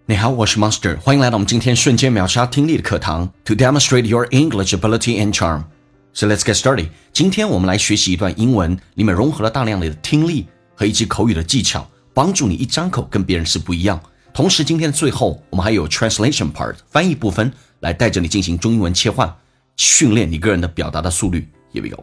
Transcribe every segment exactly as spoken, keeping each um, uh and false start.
你好，我是 Monster， 欢迎来到我们今天瞬间秒杀听力的课堂 To demonstrate your English ability and charm. So let's get started. 今天我们来学习一段英文，里面融合了大量的听力和一些口语的技巧，帮助你一张口跟别人是不一样。同时，今天的最后我们还有 translation part 翻译部分，来带着你进行中英文切换，训练你个人的表达的速率。Here we go.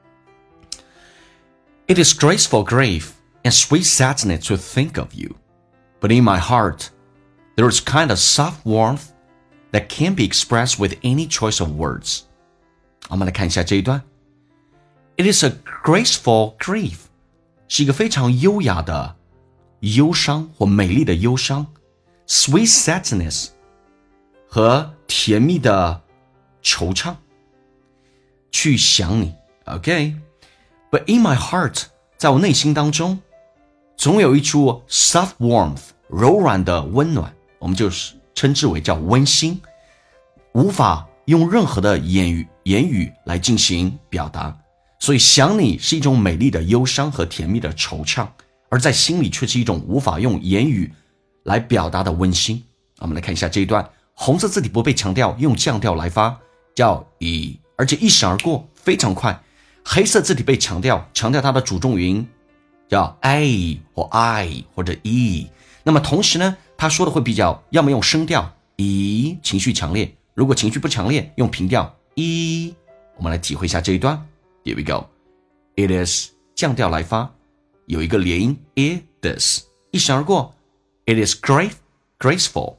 It is graceful grief and sweet sadness to think of you, but in my heart.There is kind of soft warmth that can't be expressed with any choice of words. 我们来看一下这一段。It is a graceful grief， 是一个非常优雅的忧伤或美丽的忧伤。Sweet sadness 和甜蜜的惆怅。去想你 ，OK？ But in my heart， 在我内心当中，总有一处 soft warmth， 柔软的温暖。我们就是称之为叫温馨，无法用任何的言语言语来进行表达，所以想你是一种美丽的忧伤和甜蜜的惆怅，而在心里却是一种无法用言语来表达的温馨。我们来看一下这一段，红色字体不被强调，用降调来发，叫以，而且一闪而过，非常快。黑色字体被强调，强调它的主重音，叫 a 或 i 或者 e。那么同时呢，他说的会比较，要么用声调以情绪强烈，如果情绪不强烈，用平调一。我们来体会一下这一段。Here we go. It is 降调来发，有一个连音 it is， 一闪而过。It is great, graceful.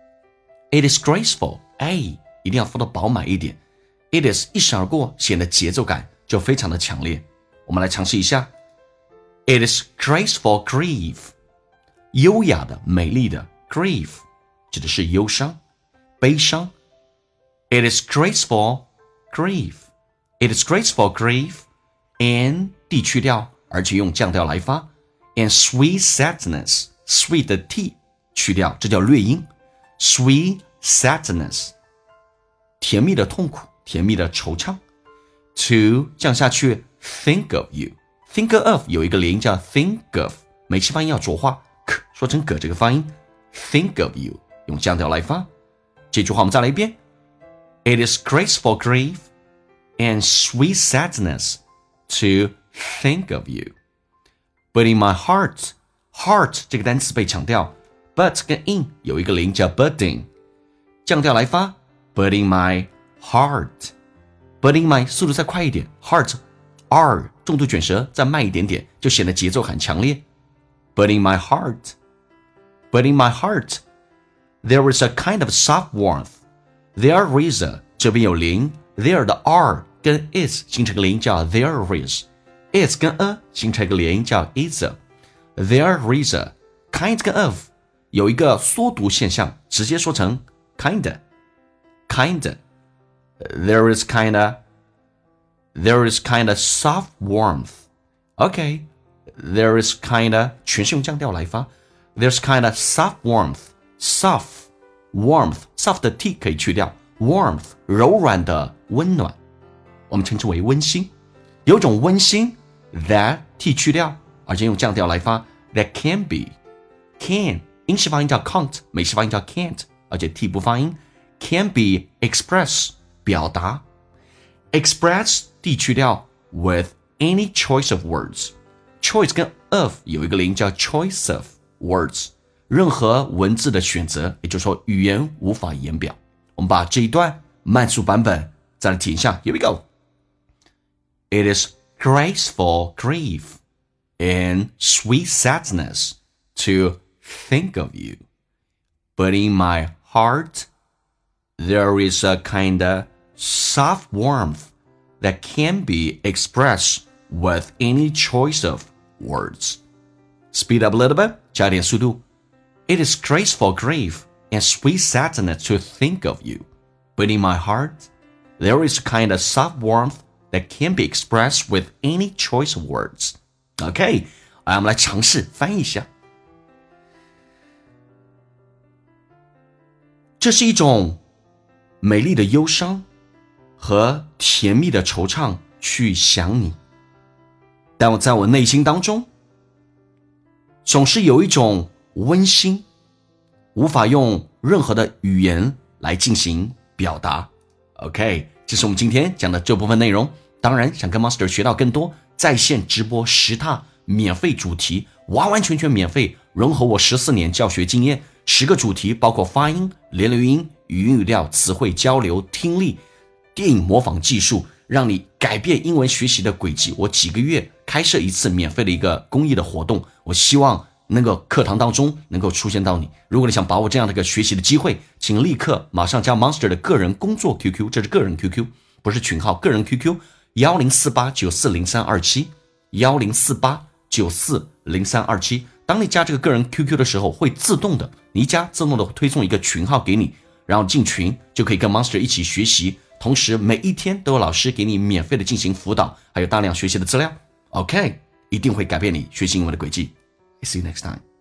It is graceful. 哎，一定要发的饱满一点。It is 一闪而过，显得节奏感就非常的强烈。我们来尝试一下。It is graceful grief.优雅的美丽的 grief 指的是忧伤悲伤。 It is graceful grief It is graceful grief and D 去掉，而且用降调来发。 and sweet sadness sweet 的 T 去掉，这叫略音。 sweet sadness 甜蜜的痛苦，甜蜜的惆怅。 to 降下去 think of you think of 有一个连音叫 think of， 美式发音要浊化，说成葛这个发音 think of you 用降调来发。这句话我们再来一遍。 It is graceful grief and sweet sadness to think of you, but in my heart heart 这个单词被强调， but 跟 in 有一个连叫 budding， 降调来发。 but in my heart but in my 速度再快一点， heart R 重度卷舌再慢一点点，就显得节奏很强烈。 But in my heart But in my heart, there is a kind of soft warmth. There is a 这边有零 there 的 R 跟 is 形成个连音叫 there is， is 跟 a 形成一个连音叫 is a。 There is a kind 跟 of 有一个缩读现象，直接说成 kinda kinda There is kinda There is kinda soft warmth. Okay, there is kinda 全是用降调来发。There's kind of soft warmth. Soft, warmth. Soft 的 t 可以去掉。Warmth 柔软的温暖，我们称之为温馨。有种温馨 that t 去掉，而且用降调来发。That can be, can 英式发音叫 can't， 美式发音叫 can't， 而且 t 不发音。Can be express 表达。Express t 去掉 with any choice of words. Choice 跟 of 有一个连音叫 choice of。words 任何文字的选择，也就是说语言无法言表。我们把这一段慢速版本再来听一下。 Here we go. It is graceful grief and sweet sadness to think of you, but in my heart there is a kind of soft warmth that can be expressed with any choice of words. Speed up a little bit, 加点速度。 It is graceful grief and sweet sadness to think of you, but in my heart, there is a kind of soft warmth that can be expressed with any choice of words. OK, 来我们来尝试翻译一下。这是一种美丽的忧伤和甜蜜的惆怅去想你，但我在我内心当中总是有一种温馨无法用任何的语言来进行表达。OK， 这是我们今天讲的这部分内容。当然想跟 Monster 学到更多在线直播十大免费主题，完完全全免费，融合我十四年教学经验，十个主题包括发音、连流音、语音语调、词汇交流、听力、电影模仿技术，让你改变英文学习的轨迹。我几个月开设一次免费的一个公益的活动，我希望那个课堂当中能够出现到你。如果你想把握这样的一个学习的机会，请立刻马上加 Monster 的个人工作 Q Q， 这是个人 Q Q， 不是群号，个人 Q Q 一零四八九四零三二七 一零四八九四零三二七。当你加这个个人 Q Q 的时候，会自动的，你一加自动的推送一个群号给你，然后进群就可以跟 Monster 一起学习，同时每一天都有老师给你免费的进行辅导，还有大量学习的资料。OK， 一定会改变你学习英文的轨迹。See you next time.